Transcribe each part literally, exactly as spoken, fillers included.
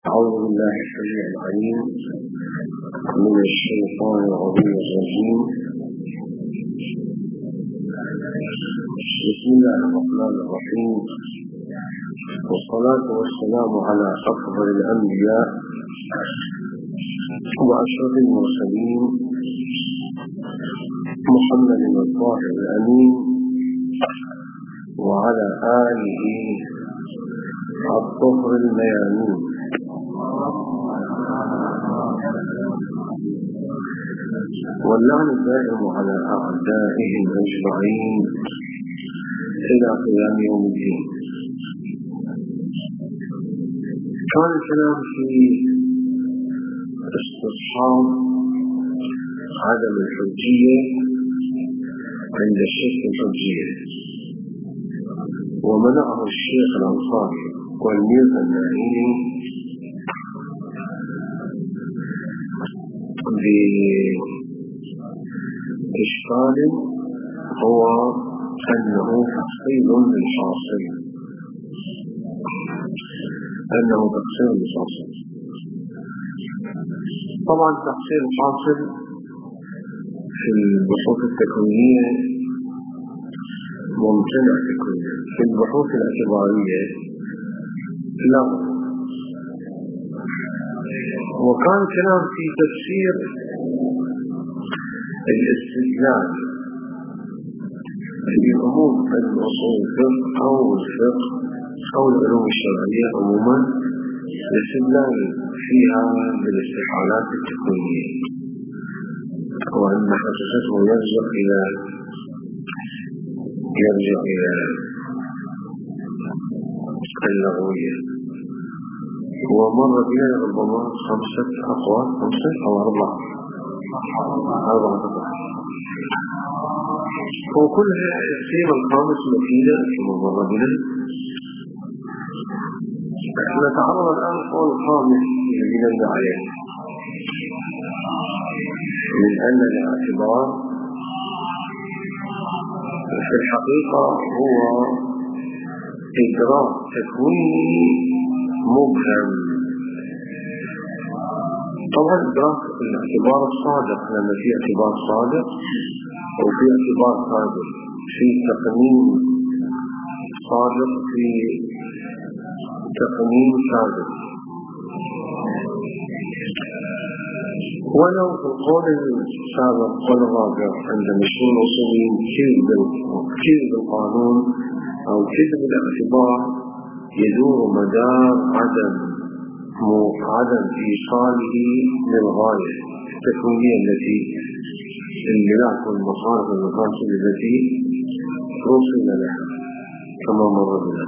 أعوذ بالله السميع العليم من الشيطان العظيم الرجيم. بسم الله الرحمن الرحيم، والصلاة والسلام على أفضل الأنبياء وأشرف المرسلين محمد الطاهر الأمين وعلى آله الطهر الميامين. واللعن الدائم على أعدائهم أجمعين إلى قيام يوم الدين. كان الكلام في استصحاب عدم الحجية عند الشيخ الحجية، ومنعه الشيخ الأنصاري والميرزا الناهيني بإشكال هو أنه تحصيل للحاصل أنه تحصيل للحاصل طبعا تحصيل الحاصل في البحوث التكوينية ممتنع تكوينيا، في البحوث الاعتبارية لا. وكان كلام في تفسير الاستدلال في أمور الأصول الفقه أو الفقه أو العلوم الشرعية عموما، الاستدلال فيها بالاستحالات التكوينية، وأن حقيقته يرجع إلى يرجع إلى اللغوية. ومر بنا ربما خمسة أقوال خمسة أو أربعة أربعة أقوال، وكلها القيمة الخامس مفيدة كما مر بنا. نتعرض الآن القول الخامس الذي نبدأ عليه، من أن الاعتبار في الحقيقة هو إدراك تكويني مبهم. طبعا إدراك الاعتبار الصادق، لما في اعتبار صادق وفي اعتبار كاذب، في تقنين صادق في تقنين كاذب. ولو في القول السابق والرابع عند مشهور الأصوليين كذب القانون أو كذب الاعتبار يدور مدار عدم عدم إيصاله للغاية التكوينية التي الملاك والمصارف والمفاصل التي وصل لها كما مر بنا.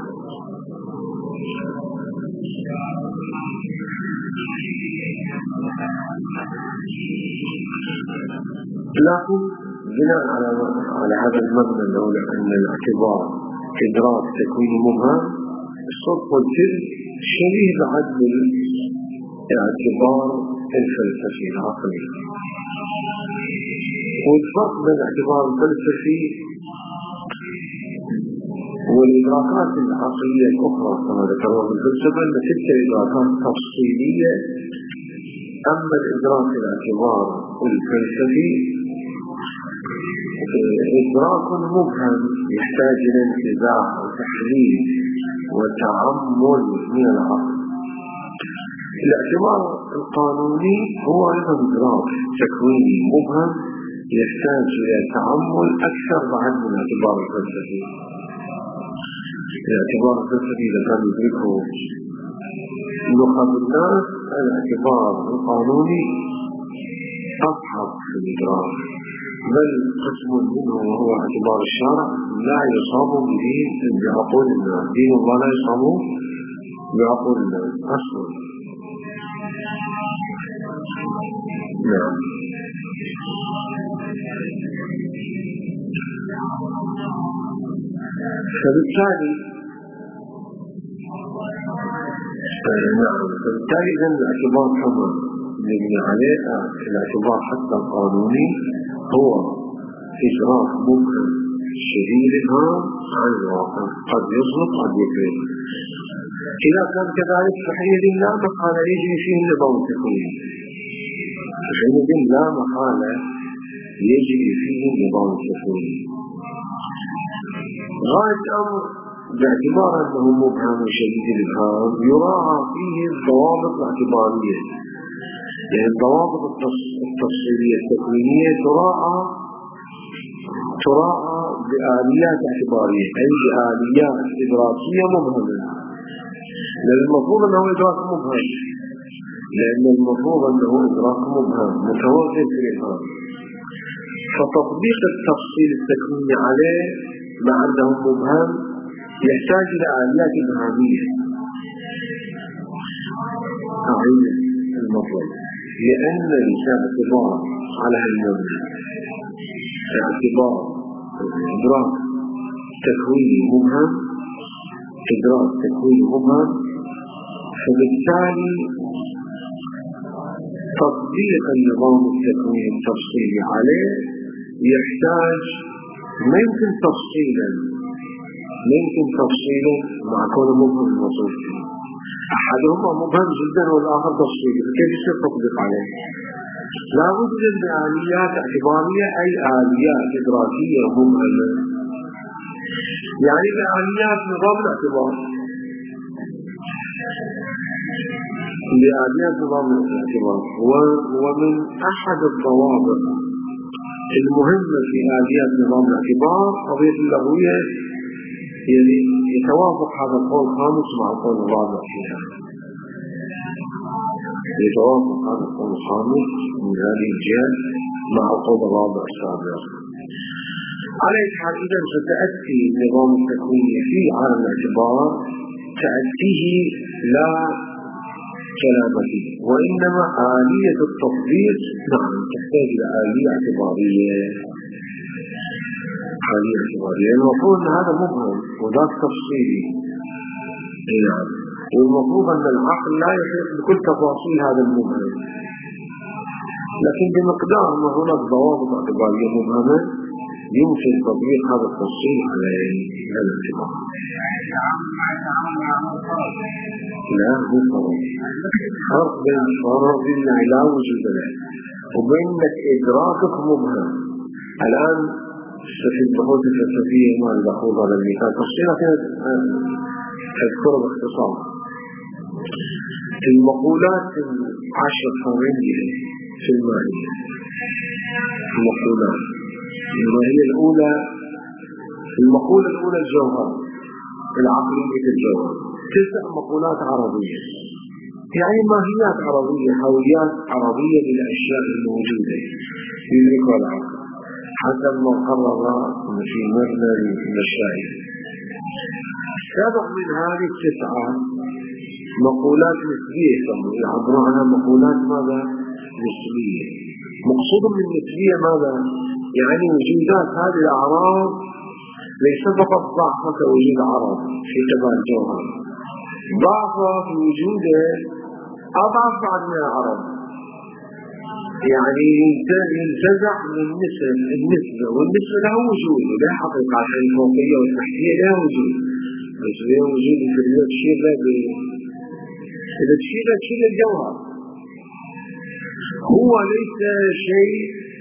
لكن بناء على على هذا المبنى الأول أن الاعتبار إدراك تكويني مبهم، الصدق والكذب شبيه بعد الاعتبار الفلسفي العقلي. والفرق بين الاعتبار الفلسفي والإدراكات العقلية الأخرى كما ذكرنا في الفلسفة أن تلك إدراكات تفصيلية، أما الإدراك الاعتبار الفلسفي إدراك مبهم يحتاج إلى انتزاع وتحليل وتعمل من العقل. الاعتبار القانوني هو أيضا إدراك تكويني مبهم يحتاج إلى تعمل أكثر بعد من الاعتبار الفلسفي. الاعتبار الفلسفي إذا كان يدركه نخب الناس، الاعتبار القانوني أصعب في الإدراك، بل قسم منه وهو اعتبار الشارع لا يصاب به بعقول الناس. دين الله لا يصاب بعقول الناس أصلا. نعم. فبالتالي نعم فبالتالي إذن الاعتبار كما نبني عليه الاعتبار حتى القانوني هو إدراك ممكن شديدها عن الواقع، قد يصدق قد يكذب. إذا كان كذلك فحينئذ لا محالة يجري فيه النظام التكويني، فحينئذ لا محالة يجري فيه النظام التكويني. غاية الأمر باعتبار أنه مبهم شديد الإبهام يراعى فيه الضوابط الاعتبارية، يعني الضوابط التفصيلية التكوينية تراعى تراعى بآليات اعتبارية، أي بآليات إدراكية مبهمة، لأن المفروض أنه إدراك مبهم، لأن المفروض أنه إدراك مبهم متوازن في الإبهام، فتصديق التفصيل التكويني عليه مع أنه مبهم يحتاج إلى آليات إبهامية. أعيد المطلب، لأن الإنسان اعتبار على المبنى اعتبار إدراك تكويني مبهم إدراك تكويني مبهم، فبالتالي تطبيق النظام التكويني التفصيلي عليه يحتاج ما يمكن تفصيلا ما يمكن تفصيلا مع كونه مبهم الموصوف فيه، أحدهما مبهم جدا والآخر تفصيلي، فكيف يصير تطبيق عليه؟ لا بد من آليات اعتبارية، أي آليات إدراكية مبهمة، يعني بآليات نظام الاعتبار بآليات نظام الاعتبار ومن أحد الضوابط المهمة في آليات نظام الاعتبار قضية اللغوية، يعني يتوافق هذا القول الخامس مع القول الرابع فيها، يتوافق هذا القول الخامس من هذه الجهة مع القول الرابع السابق. على أي حال إذا ستأتي النظام التكويني في عالم الاعتبار تأتيه لا كلام فيه، وإنما آلية التطبيق نعم تحتاج إلى آلية اعتبارية آلية اعتبارية. المفروض أن هذا مبهم وذاك تفصيلي، نعم، والمفروض أن العقل لا يحيط بكل تفاصيل هذا المبهم، لكن بمقدار ما هناك ضوابط اعتبارية مبهمة يمكن تطبيق هذا التفصيل على هذا الاعتبار. لا هو فرق فرق بين الفرق بين لا وجود له وبين إدراكك مبهم. الآن في البحوث الفلسفية ما البحوث على المثال تفصيلها تذكر باختصار المقولات العشر فرعية في الماهية. المقولات الماهية الأولى، المقولة الأولى الجوهر العقلية الجوهر، تسع مقولات عربية، يعني ماهيات عربية، حوليات عربية للأشياء الموجودة يدركها العقل حسب ما قرر في مبنى المشاهد. سبع من هذه التسعة مقولات نسبية، يعبرون عنها مقولات ماذا؟ نسبية. مقصود من النسبية ماذا؟ يعني وجودات هذه الأعراض ليس فقط ضعفة كوجود عرض في تبع الجوهر، ضعفة في وجوده أضعف بعد من العرض، يعني ينتزع من النسبة النسبة والنسبة له وجود ولا حقيقة، عشان الفوقية والتحتية لا وجود، بس لا وجود في الشيء لا ب إذا الشيء لا شيء الجوهر هو ليس شيء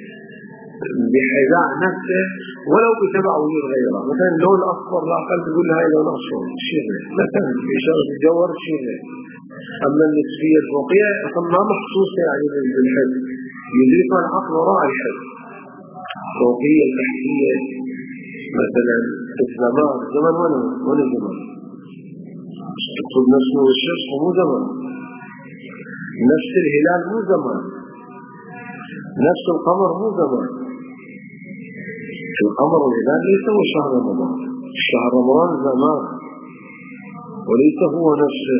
بحذاء نفسه ولو بتبع وجود غيره. مثلا اللون الأصفر لا أقل تقول هاي لون أصفر شيء مثلا في إشارة الجوهر شيء. أما النسبية الفوقية أصلا ما محسوسة يعني بالحد، يدركها العقل وراء الحد. فوقية تحتية مثلا الزمان، الزمان ولا ولا زمان، تقصد نفسه الشمس مو زمان، نفس الهلال مو زمان، نفس القمر مو زمان. القمر والهلال ليس هو شهر رمضان، شهر رمضان زمان وليس هو نفسه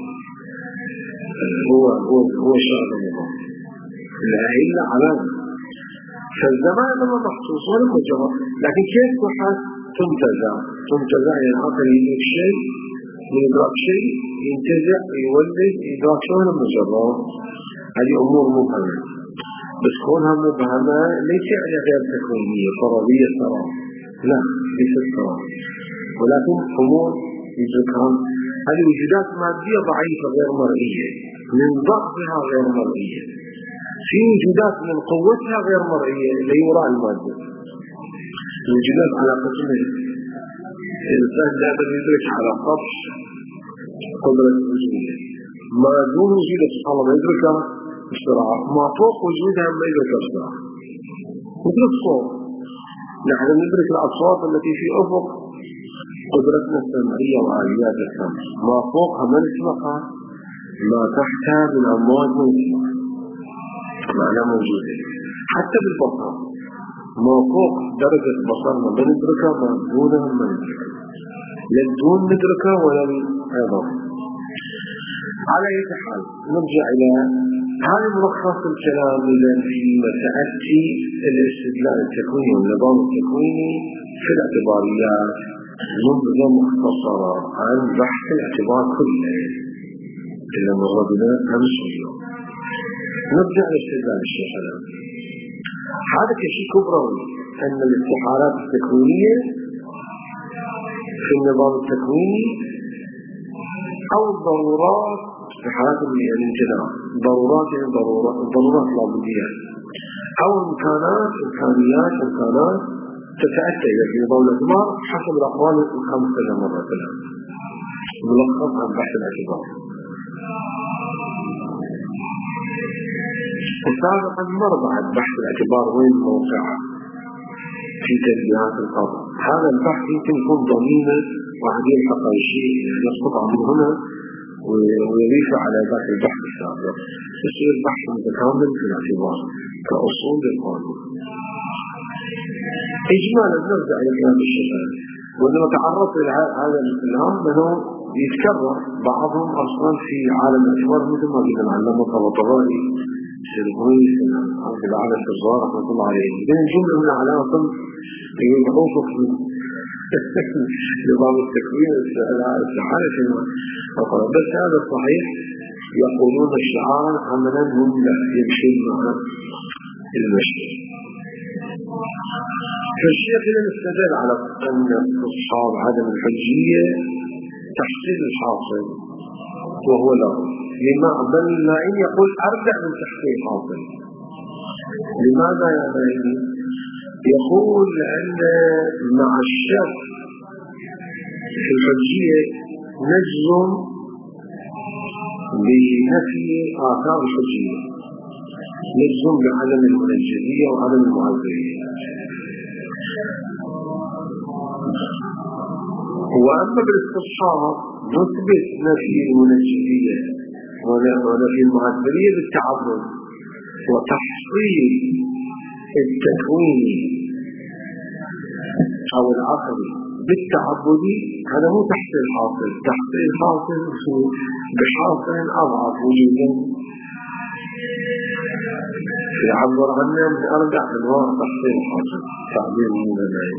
هو هو هو شهر رمضان، لا إلا علامة. فالزمان لما محسوس ولا هو جوهر، لكن كيف تحس تنتزع تنتزع يعني العقل يدرك شيء من إدراك شيء ينتزع يولد إدراك شيء من المجرد. هذه أمور مبهمة، بس كونها مبهمة ليس يعني غير تكوينية فرضية ترى، لا ليست ترى، ولكن أمور يدركها هذه وجودات مادية ضعيفة غير مرئية، من ضعفها غير مرئية. في وجودات من قوتها غير مرئية اللي وراء المادة. الوجودات على قسمين، الإنسان لا يدرك على سطح قدرة الوجودية، ما دون وجودها سبحان الله يدركها بسرعة، ما فوق وجودها ما يدركها بسرعة. مثل الصوت، نحن ندرك الأصوات التي في أفق قدرتنا السمعية وآليات السمع، ما فوقها ما نسمعها، ما تحتها من أمواج موجودة معناه موجودة. حتى بالبصر ما فوق درجة بصرنا ما ندركها، ما دونها ما ندركها، لا دون ندركها ولا أيضا. على أي حال نرجع إلى هذا ملخص الكلام إذا في مسألة الاستدلال التكويني والنظام التكويني في الاعتباريات نبذة مختصرة عن بحث الاعتبار كله إلى مرضنا أمس اليوم. نرجع لاستدلال الشيخ الآن. هذا كشيء كبروي أن الاستحالات التكوينية في النظام التكويني أو الضرورات استحالات الامتناع، ضرورات يعني ضرورات ضرورات لابدية، أو إمكانات إمكانيات إمكانات تتأتى في نظام الاعتبار حسب الأقوال الخمسة اللي مرت لها. ملخص عن بحث الاعتبار. وسابقا مر بعد بحث الاعتبار وين موقعه في تنبيهات القضاء. هذا البحث يمكن يكون ضمينة وعدين حقا شيء يسقط من هنا ويضيف على ذاك البحث السابق، يصير بحث متكامل في الاعتبار كأصول للقانون. إجمالا نرجع إلى كلام الشيخ، وعندما تعرضت إلى هذا الكلام أنه يتكرر بعضهم أصلا في عالم الاعتبار مثل ما قلنا العلامة الطباطبائي الشرقوي عبد الأعلى الشرقاوي رحمة الله عليه. إذن الجملة من علامة يدعوك في نظام التكوين الاستحالة فيما فقط. بس هذا صحيح، يقولون الشعار عملا هم لا يمشي مع المشي. فالشيخ لم يستدل على أن أصحاب عدم الحجية تحصيل الحاصل وهو لا، لما بل لاعين يقول أرجع من تحصيل الحاصل. لماذا يا لاعين؟ يقول أن مع الشك في الحجية نجزم بنفي آثار الحجية، نجزم بعدم المنجزية وعدم المعذرية. وأما بالاستصحاب نثبت نفي المنجزية ونفي المعذرية بالتعبد، وتحصيل التكويني أو العقلي بالتعبدي هذا مو تحصيل حاصل. تحصيل حاصل بحاصل أضعف وجودا يعبر عنه بأرجع أنواع تحصيل حاصل تعبير من العلم.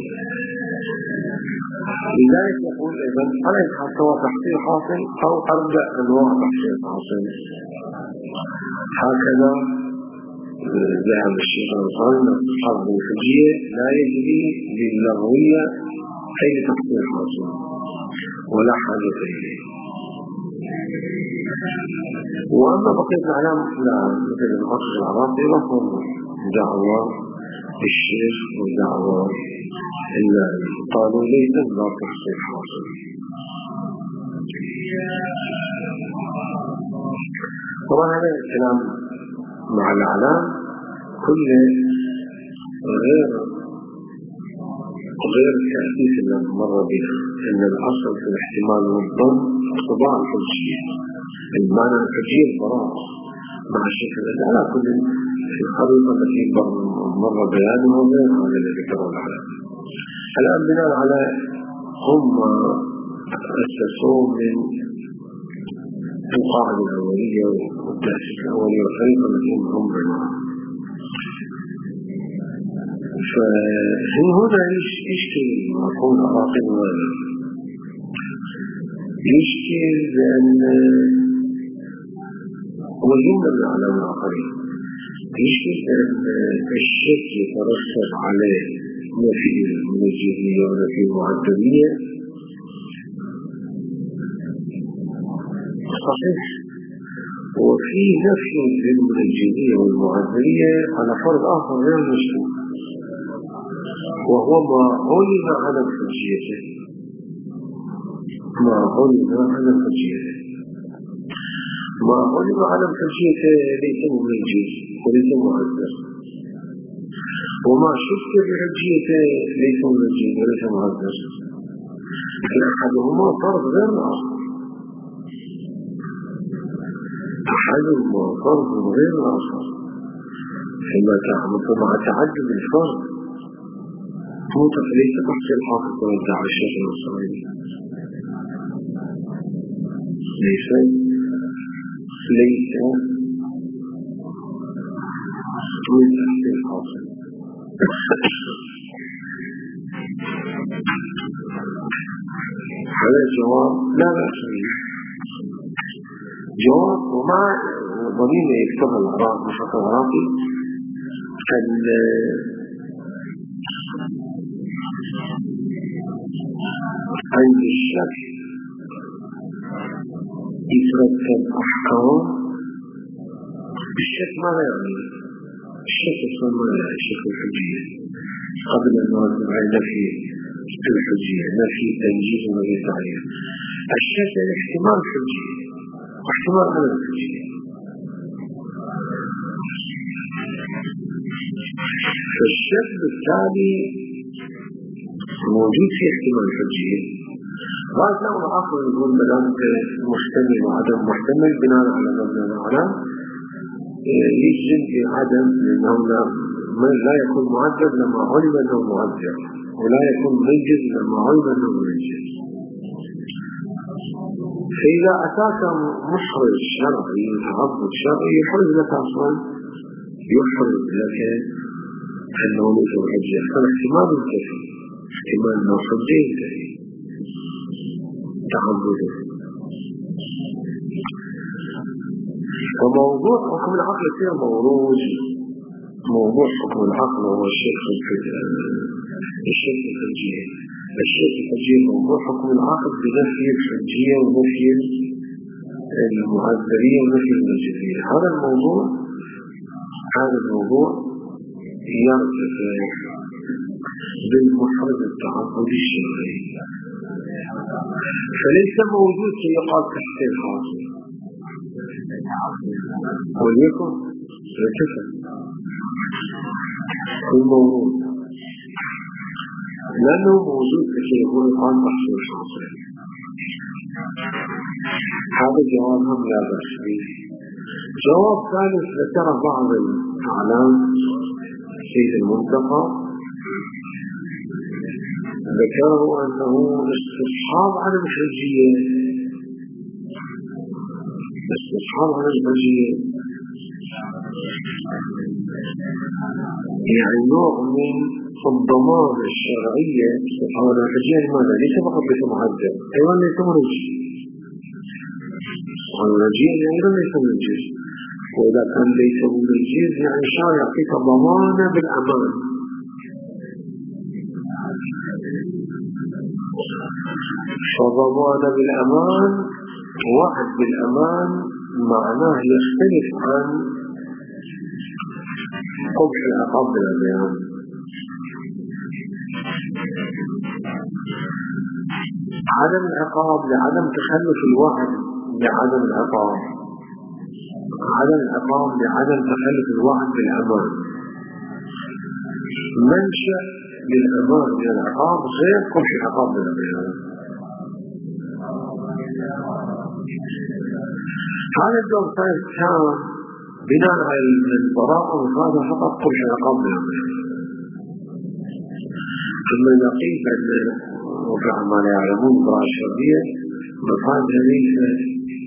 لذلك يقول إذن عليك سواء تحصيل حاصل أو أرجع أنواع تحصيل حاصل. هكذا ذهب الشيخ الأنصاري أن أصحاب الحجية لا يجري للغوية أي تحصيل حاصل ولا حاجة إليه. وأما بقية الأعلام لا، مثل الحافظ العراقي لهم دعوة الشيخ ودعوة إلا قالوا ليس لا تحصيل حاصل. طبعا هذا الكلام مع الأعلام كله غير غير التأسيس اللي مر بها، أن الأصل في الاحتمال والظن طباع الحجية، المعنى الحجية البراءة مع الشكل على كل في الخريطة التي مر بيانها غير هذا الذي ذكره العلم. الآن بناء على هم أسسوا من القاعدة الأولية والتأسيس الأولية والخريطة التي هم بناها. فهي هنا يشكل مفهوم العراقي ولا يشكل لأن هو جملة من الأعلام الآخرين يشكل أن الشك يترتب عليه نفي المنجزية ونفي المعدلية صحيح. وفي نفي للمنجمية والمعذرية على فرض آخر غير مشروع، وهو ما علم على حجيته، ما علم على حجيته ما علم على حجيته ليس منجم وليس معذر، وما شك بحجيته ليس منجم وليس معذر، لكن أحدهما فرض غير الآخر، أحدهما فرض غير الآخر، فيما تعمل مع تعدد الفرض موقف ليس تحت الحافظ ويدعى الشيخ الإسرائيلي، ليس ليس من تحت الحافظ. هذا الجواب لا بأس به، جواب ومع ضمير يكتب العراق مشاق العراقي عند الشك يترتب أحكام. الشك ماذا يعني؟ الشك يسمى الشك الحجية قبل أن نرتب على نفي الحجية، نفي تنجيز ونفي تعليم. الشك الاحتمال الحجية واحتمال عدم الحجية، فالشك بالتالي موجود في احتمال الحجية. بعد نوع آخر يقول بلانك محتمل وعدم محتمل بناء على مبنى العلم يجزم في عدم، لأنه لا يكون معذب لما علم أنه معذب، ولا يكون منجز لما علم أنه منجز. فإذا أتاك محرز شرعي تعبد شرعي يحرز لك أصلا، يحرز لك أنه ليس الحجة، فالاحتمال ينتهي، احتمال أنه حجة ينتهي تعبده. وموضوع حكم العقل فيه موروج، موضوع حكم العقل هو الشرك الشرك الحجية. الشرك الحجية موضوع حكم العقل بنفي الحجية ونفي المعذرية ونفي المنجزية. هذا الموضوع هذا الموضوع يرتفع بالمحرز التعبد الشرعي، فليس موجود شيء يقال تحت الحاصل، وليكن ارتفع الموضوع لأنه موجود كشيء يقول يقال تحت الحاصل. هذا جواب هم لا بأس به. جواب ثالث ذكر بعض الأعلام سيد المنتقى، ذكروا أنه استصحاب عدم الحجية، استصحاب عدم الحجية يعني نوع من الضمان الشرعية. استصحاب عدم الحجية لماذا؟ ليس فقط ليس معذب، أيضا ليس منجز، والمنجز أيضا ليس منجز، وإذا كان ليس منجز يعني شرع يعطيك ضمانة بالأمان. فضمان بالأمان، وعد بالأمان معناه يختلف عن قبح العقاب بالأمان. عدم العقاب لعدم تخلف الوعد بعدم العقاب، عدم العقاب لعدم تخلف الوعد بالأمان. منشأ للأمان من العقاب غير قبح العقاب بالأمان. هذا الدور كان بناء على البراءة وهذا فقط قبح العقاب بالأمان. ثم نقيب أن وقع ما لا يعلمون براءة الشرعية مفادها ليست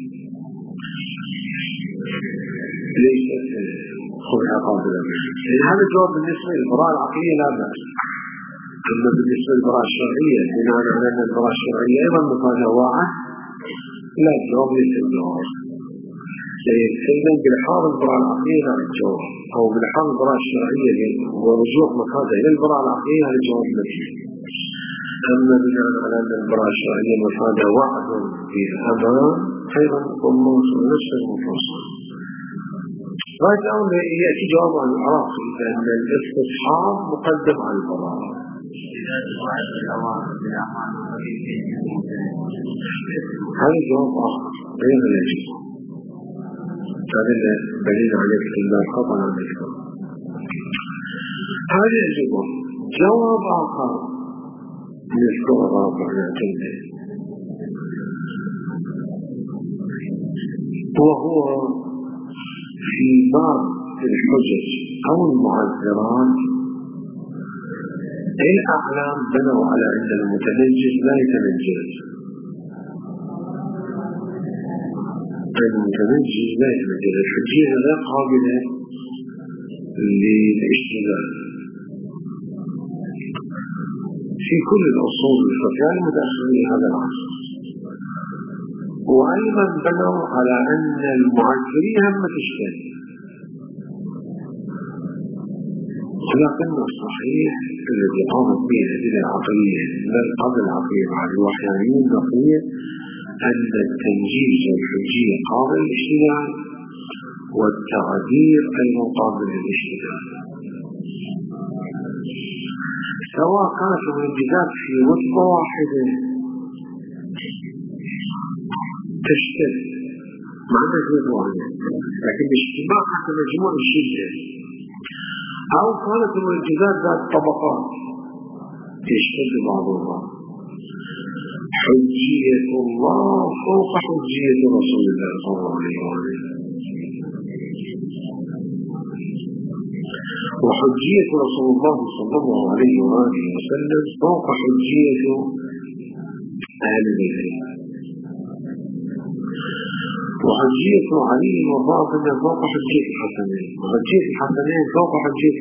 ليست قبح العقاب بالأمان. هذا الجواب بالنسبة للبراءة العقلية لا بأس. أما بالنسبة للبراءة الشرعية بناء على أن البراءة الشرعية أيضا مفادها واعة، لا الجواب ليس الجواب. فإذا بالحال البراءة العقلية لا الجواب، أو بالحال البراءة الشرعية ورجوع مفادها إلى البراءة العقلية هذا الجواب الذي. أما بناء على أن البراءة الشرعية مفادها وعد بالأمان خيرا ثم نشر المفصل. غاية الأمر يأتي جواب عن العراقي لأن الاستصحاب مقدم على البراءة. هذا جواب آخر غير الذي هذا دليل عليه في الله خطأ عن الإسلام. هذا الجواب جواب آخر من الصورات والعتيدة، وهو في باب الحجج أو المعذرات. الأعلام بنوا على أن المتنجس لا يتنجس، المتنجس لا يتنجس، الحجية لا قابلة للاشتغال في كل الأصول الفقهية المتأخرين هذا العصر. وأيضا بنوا على أن المعذرين هم تشتغل، ولكن الصحيح الذي قامت به الأدلة العقلية بل قبل العقلية مع الوحيانيين النقلية أن التنجيز والحجية قابل للاشتغال والتعذير أيضا قابل للاشتغال، سواء كانت المنجزات في رتبة واحدة تشتغل مع نزول معين لكن باجتماع حتى مجموع الشدة، أو كانت المنجزات ذات طبقات يشتد بعضها. حجية الله فوق حجية رسول الله صلى الله عليه وسلم، وحجية رسول الله صلى الله عليه وآله وسلم فوق حجية أهل بيته، وحجية علي وفاطمة فوق حجية الحسنين، وحجية الحسنين فوق حجية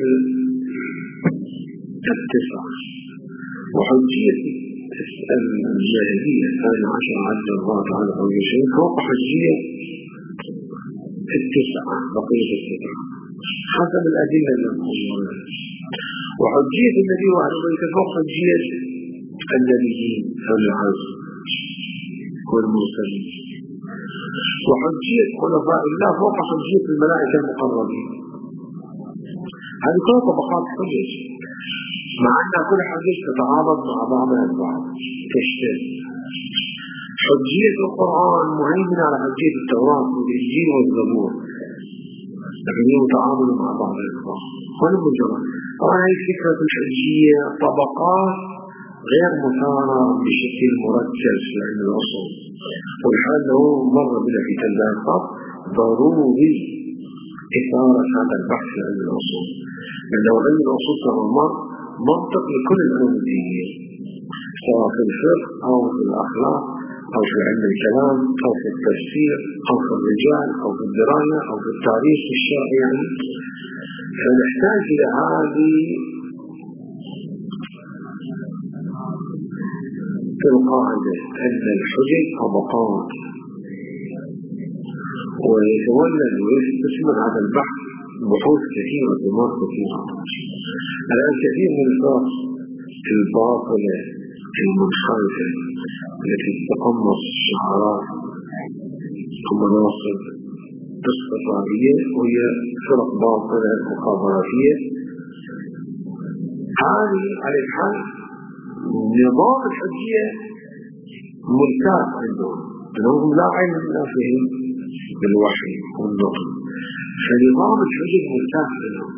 التسعة، وحجية الجاهلية الثانية عشر عز الله تعالى وجل فوق حجية التسعة بقية التسعة حسب الأدلة المقررة، وحجية النبي وأهل بيته فوق حجية النبيين والعزم والمرسلين، وحجية خلفاء الله فوق حجية الملائكة المقربين. هذه كلها طبقات حجج، مع أن كل حجج تتعارض مع بعضها البعض تشتغل. حجية القرآن مهيمنة على حجية التوراة والإنجيل والزبور، لكن هي متعاملة مع بعضها البعض. هذا مجرد طبعا هذه فكرة الحجية طبقات غير مثارة بشكل مركز في علم الأصول، والحال له مرة بلا في تلاقى ضروري إثارة هذا البحث في علم الأصول، لأنه علم الأصول كما منطق لكل العلوم الدينية سواء في الفقه أو في الأخلاق أو في علم الكلام أو في التفسير أو في الرجال أو في الدراية أو في التاريخ الشرعي يعني. فنحتاج إلى هذه القاعدة أن الحجج طبقات، ويتولد ويستثمر هذا البحث بحوث كثيرة ودمار كثيرة. الآن كثير من الفرق الباطلة المنحرفة التي تتقمص شعارات ومناصب استقرارية وهي فرق باطلة مخابراتية، هذه على الحال نظام الحجية ملتاف عندهم، لأنهم لا علم فيهم بالوحي والنقل، فنظام الحجة ملتاف عندهم.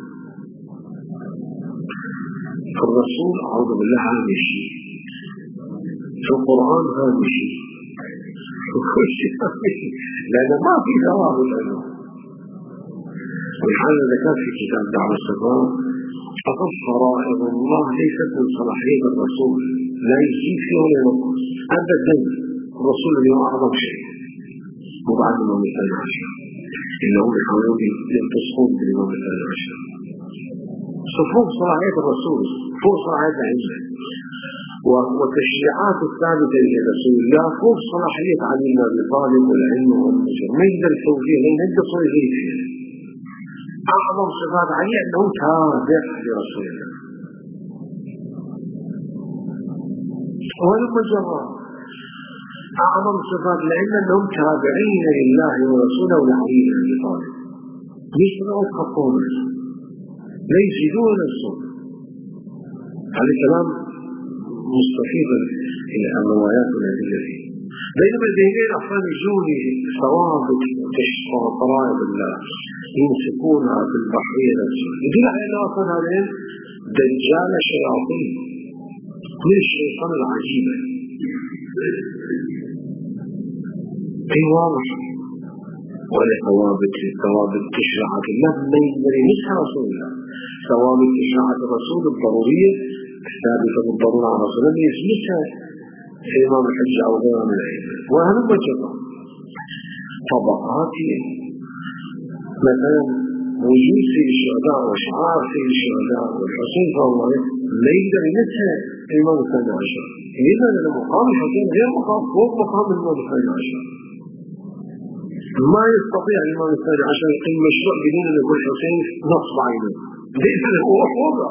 فالرسول أعوذ بالله هذا الشيء، في القرآن هذا الشيء، وكل شيء لأن ما في ثوابت عنه. والحال ذكرت في كتاب دعوة الصغار فقط فرائض الله ليست من صلاحية الرسول، لا يزيد فيه ولا ينقص أبدا. الرسول اليوم أعظم شيء وبعد اليوم الثاني عشر إنه يحاولون ينتصفون باليوم الثاني عشر، فوق صلاحية الرسول فوق صلاحية علمه والتشريعات الثابتة لرسول الله فوق صلاحية علي بن أبي طالب والعلم والنجر. ما يقدر يسوي فيه لأن عنده صلاحية فيه. أعظم صفات علي أنه تابع لرسول الله، ولما جرى أعظم صفات الأئمة أنهم تابعين لله ورسوله ولعلي بن أبي طالب، يسمعوا خطون لا يزيدون الصوت. هذا الكلام مستفيض إلى الروايات والأدلة فيه. بينما ذهنين أفضل يجوني ثوابت تشفى فرائض الله يمسكونها في البحرية نفسها، يدل على أنه أصلا هذين دجال شياطين من الشيطان العجيبة. أي واضح. ولا ثوابت ثوابت تشريعات الله من يمسك رسول الله، ثوابت تشريعات الرسول الضرورية الثابتة بالضرورة على رسول الله يسمسها إمام الحج أو غيره من الأئمة. وهذا مجرد طبقات مثلا وجود سيد الشهداء وشعار سيد الشهداء والحسين فهو لا يقدر ينسى الإمام الثاني عشر. إذا لأن مقام الحسين غير مقام فوق مقام الإمام الثاني عشر. ما يستطيع الإمام الثاني عشر يقيم مشروع بدون أن يقول الحسين نصب عينه، ليس هو فوقه.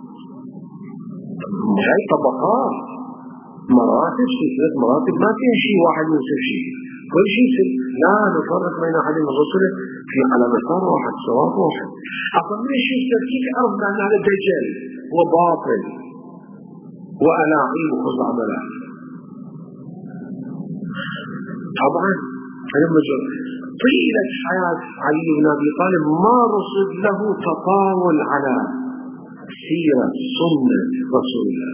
هاي طبقات مراتب، سلسلة مراتب ما فيها شيء واحد يوصف شيء، كل شيء لا نفرق بين أحد من الرسل في على مسار واحد صواب واحد. أصلا من الشيء تفكيك أرض أن هذا الدجال وباطل وألاعيب وخذ عمله. طبعا لما طيلة حياة علي بن أبي طالب ما رصد له تطاول على سيرة سنة رسول الله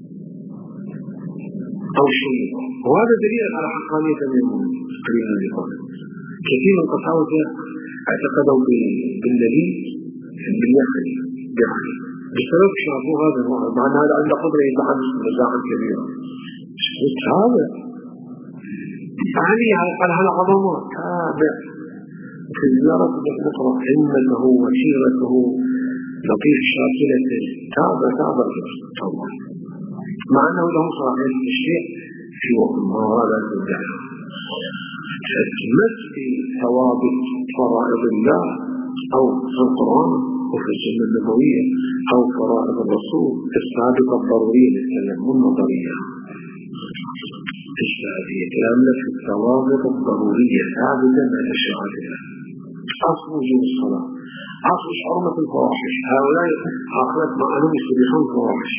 أو شيء، وهذا دليل على حقانية المؤمن علي بن أبي طالب. كثير من القساوسة اعتقدوا بالنبي باليحيى بعلي بسبب شافوا هذا المعنى، مع أن هذا عنده قدرة يتعامل نزاعا كبيرا. هذا علي قال هذا عظمه تابع في زيارة الأخرى علمته وسيرته لطيف شاكلته تابع تابع طبعا، مع أنه له صلاحية التشريع في وقت ما هذا الدعاء. مثل ثوابت فرائض الله أو في القرآن وفي السنة النبوية أو فرائض الرسول الثابتة الضرورية نتكلم من نظرية الشهادية كلامنا في الثوابت الضرورية ثابتة من الشهادية. أصل وجود الصلاة، أصل حرمة الفواحش، هؤلاء آخرت مع أنهم يستبيحون الفواحش،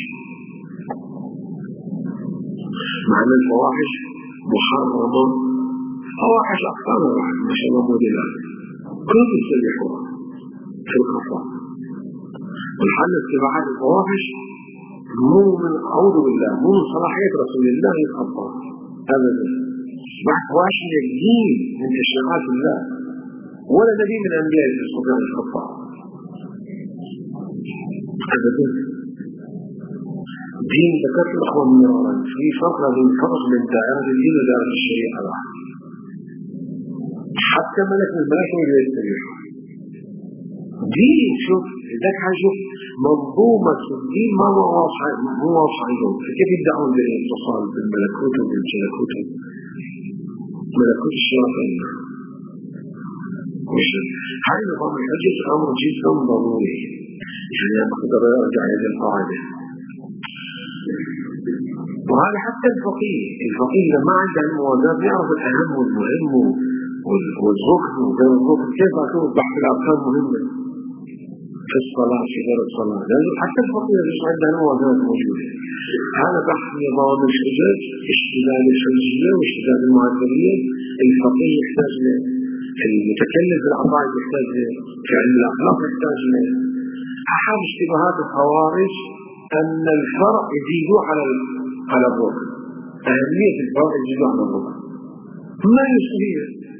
مع أن الفواحش محرمة. فواحش أقسام واحد ما شاء الله موديلات كل يستبيحوها في الخفاء. والحل استباحات الفواحش مو من أعوذ بالله مو من صلاحية رسول الله الخطأ أبدا، مع فواحش الدين من تشريعات الله ولا نبي من الأنبياء يستطيع الخطأ أبدا. دين ذكرت الأخوة مرارا في فرق بين فرق بين دائرة الدين ودائرة الشريعة واحد. حتى ملك من الملك ما يستطيع دين. شوف ذاك حاجة منظومة الدين ما هو واضح مو واضح عندهم، فكيف يدعون بالاتصال بالملكوت وبالجلكوت ملكوت الشياطين؟ هاي نظام الحجة أمر جدا ضروري. يعني أقدر أرجع إلى القاعدة، وهذا حتى الفقيه الفقيه لما عنده الموازنة يعرف الأهم والمهم والركن وغير الركن، كيف أكون بحث الأركان مهمة في الصلاة في غير الصلاة. لأنه حتى الفقيه مش عنده الموازنة موجودة. هذا بحث نظام الحجج، اشتداد الحجية واشتداد المعدلية. الفقيه يحتاج له، المتكلم في العقائد يحتاج له، في علم الأخلاق يحتاج له. أحد اشتباهات الخوارج أن الفرع يزيدوا على على الركن، أهمية الفرع يزيدوا على الركن ما يصير.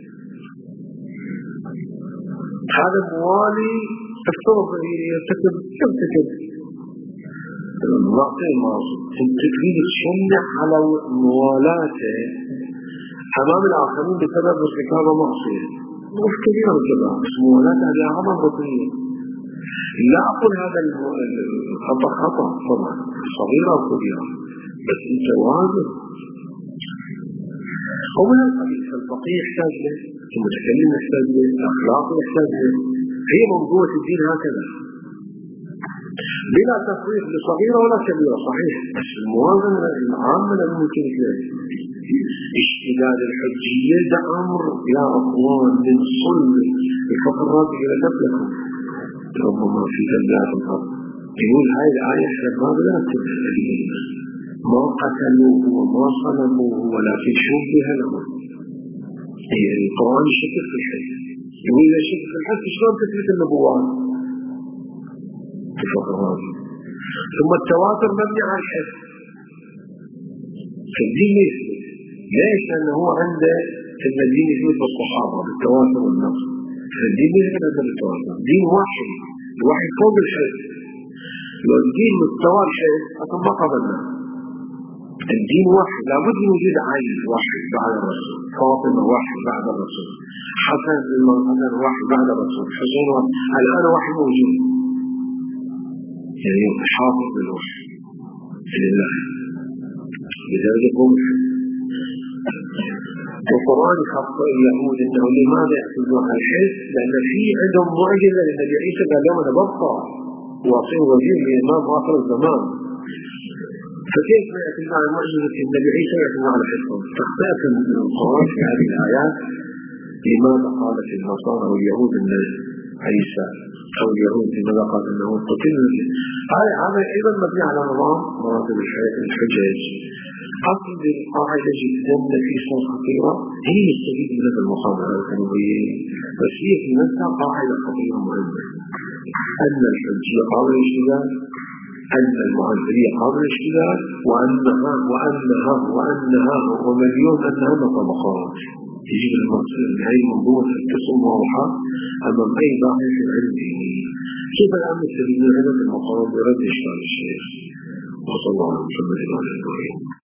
هذا موالي افترض يرتكب يرتكب نعطي الماضي تريد تشنع على موالاته أمام الآخرين بسبب ارتكاب معصية مش كبيرة كذا، بس موالاته هذه عمل ركنية. لا أقول هذا الخطأ خطأ طبعا صغيرة أو كبيرة، بس أنت واجب. ومن القبيل الفقيه يحتاج له، المتكلم يحتاج له، الأخلاق يحتاج له. هي موضوع الدين هكذا بلا تفريق لصغيرة ولا كبيرة، صحيح، بس الموازنة العامة لا ممكن تلاقي. اشتداد الحجية ده أمر يا أخوان من صلب الفقرات إلى نبلكم ربما في تبدأ الأرض يقول هاي الآية ما بلا تبهلين ما قتلوه وما صلبوه ولكن شبه لهم. يعني القرآن شكل في الحج يقول إذا شكل في الحج شلون تثبت النبوات في الفقرات. ثم التواتر مبني على الحج في الدين يثبت. ليش؟ لأنه هو عنده في الدين يثبت بالصحابة بالتواتر والنص. فالدين يثبت هذا بالتواتر. دين واحد الواحد فوق الحج. لو الدين مستوى الحج أصلا ما قبلنا. الدين واحد لابد من وجود علي واحد بعد الرسول، فاطمة واحد بعد الرسول، حسن حسن واحد بعد الرسول، حسين واحد. الآن واحد موجود يعني حافظ بالوحي لله لذلك هم القرآن خط اليهود انه لماذا يأخذون على الحج؟ لأن في عندهم معجزة للنبي عيسى قال لهم أنا ببقى واصل وزير لإمام آخر الزمان. فكيف ما يعتمد على معجزة النبي عيسى يعتمد على حفظه؟ فاختلف القرآن في هذه الآيات لماذا قالت النصارى واليهود أن عيسى أو اليهود لماذا قال أنه قتل. هذا أيضا مبني على نظام مراتب الحجاج. أصل القاعدة جدا في صورة خطيرة هي يستفيد من هذا المقام على الكنوبيين، بس هي في نفسها قاعدة خطيرة مهمة أن الحجية قابل الاشتغال، أن المعذرية قابل الاشتغال، وأنها وأنها وأنها ومليون أنها طبقات. يجب المقصود أن هذه المنظومة تتصل واضحة أمام أي باحث في العلم الديني. كيف الآن نستفيد من هذا المقام برد إشكال الشيخ؟ وصلى الله عليه وسلم.